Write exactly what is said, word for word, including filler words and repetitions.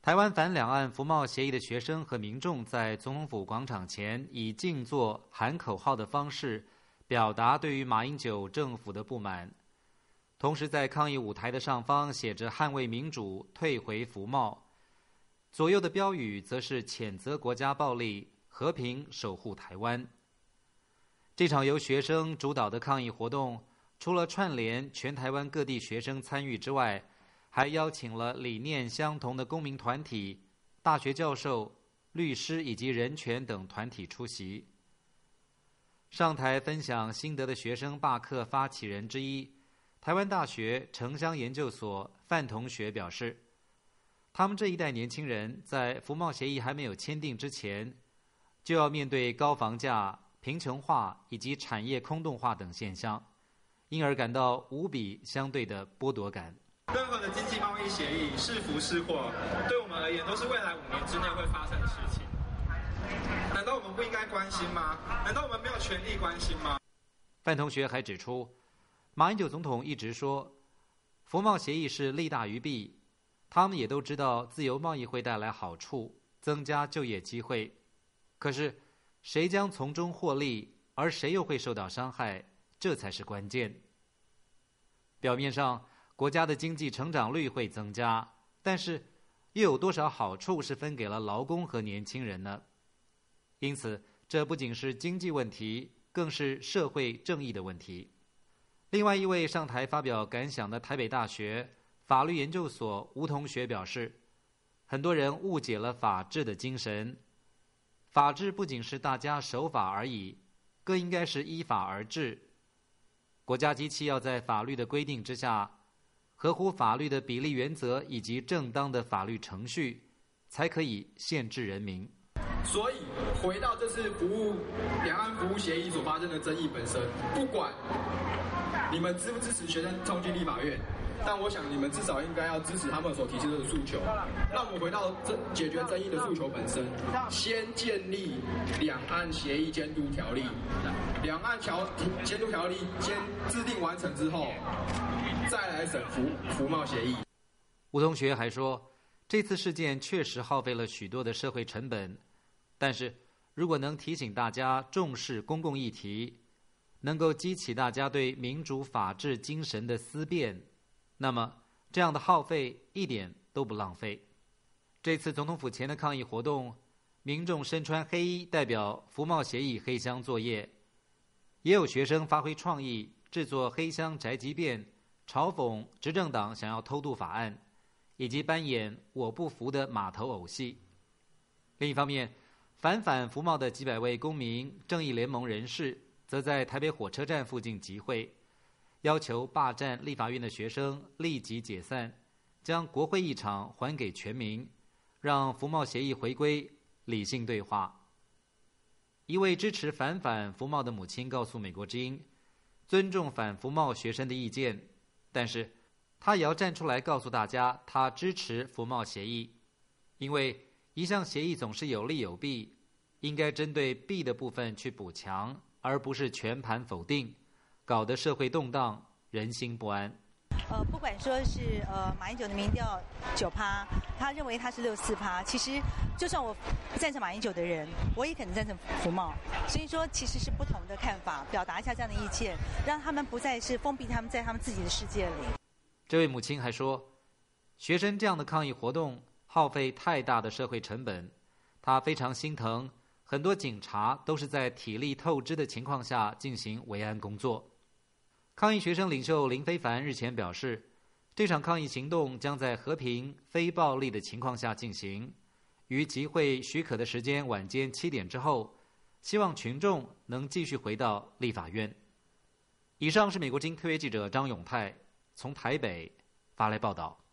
台湾反两岸服贸协议的学生和民众在总统府广场前以静坐、喊口号的方式，表达对于马英九政府的不满。同时，在抗议舞台的上方写着"捍卫民主，退回服贸"，左右的标语则是谴责国家暴力、和平守护台湾。这场由学生主导的抗议活动，除了串联全台湾各地学生参与之外，还邀请了理念相同的公民团体、大学教授、律师以及人权等团体出席。上台分享心得的学生罢课发起人之一，台湾大学城乡研究所范同学表示，他们这一代年轻人在服贸协议还没有签订之前，就要面对高房价、贫穷化以及产业空洞化等现象，因而感到无比相对的剥夺感。 任何的经济贸易协议是福是祸，对我们而言都是未来五年之内会发生的事情。难道我们不应该关心吗？难道我们没有权利关心吗？ 范同学还指出，马英九总统一直说服贸协议是利大于弊，他们也都知道自由贸易会带来好处，增加就业机会。可是谁将从中获利，而谁又会受到伤害，这才是关键。表面上国家的经济成长率会增加，但是又有多少好处是分给了劳工和年轻人呢？因此，这不仅是经济问题，更是社会正义的问题。另外一位上台发表感想的台北大学法律研究所吴同学表示，很多人误解了法治的精神。法治不仅是大家守法而已，更应该是依法而治。国家机器要在法律的规定之下，合乎法律的比例原则以及正当的法律程序，才可以限制人民。 所以，回到这次服务两岸服务协议所发生的争议本身，不管你们支不支持学生冲进立法院，但我想你们至少应该要支持他们所提出的诉求。那我们回到这解决争议的诉求本身，先建立两岸协议监督条例，两岸条监督条例先制定完成之后，再来审服服贸协议。 吴同学还说，这次事件确实耗费了许多的社会成本，但是如果能提醒大家重视公共议题，能够激起大家对民主法治精神的思辨，那么这样的耗费一点都不浪费。这次总统府前的抗议活动，民众身穿黑衣代表服贸协议黑箱作业，也有学生发挥创意制作黑箱宅急便，嘲讽执政党想要偷渡法案，以及扮演我不服的码头偶戏。另一方面，反反服贸的几百位公民正义联盟人士则在台北火车站附近集会，要求霸占立法院的学生立即解散，将国会议场还给全民，让服贸协议回归理性对话。一位支持反反服贸的母亲告诉美国之音，尊重反服贸学生的意见，但是她也要站出来告诉大家她支持服贸协议，因为一项协议总是有利有弊，应该针对弊的部分去补强，而不是全盘否定，搞得社会动荡，人心不安。 呃，不管说是呃马英九的民调九趴，他认为他是六四趴，其实就算我赞成马英九的人，我也可能赞成服贸，所以说其实是不同的看法，表达一下这样的意见，让他们不再是封闭他们在他们自己的世界里。 这位母亲还说，学生这样的抗议活动耗费太大的社会成本，她非常心疼很多警察都是在体力透支的情况下进行维安工作。抗议学生领袖林飞帆日前表示，这场抗议行动将在和平、非暴力的情况下进行，于集会许可的时间晚间七点之后，希望群众能继续回到立法院。以上是美国之音特约记者张永泰从台北发来报道。